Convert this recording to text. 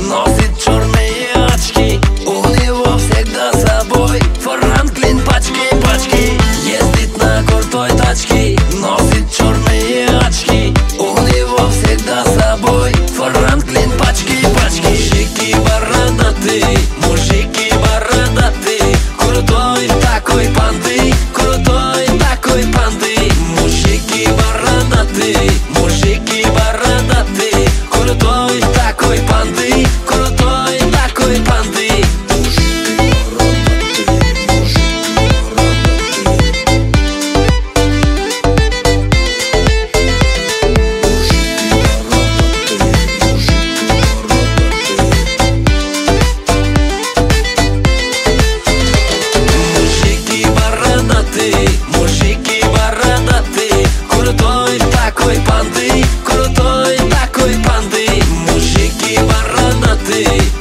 носит черные очки. У него всегда с собой Франклин пачки. Ездит на крутой тачке, носит черные очки. У него всегда с собой Франклин пачки. Мужики бородатые, мужики бородатые, крутой такой панты, крутой такой панты. Мужики бородатые, мужики бородатые, крутой такой панты, крутой такой панты. Мужики бородатые, крутой такой панты, крутой такой панты. Мужики бородатые.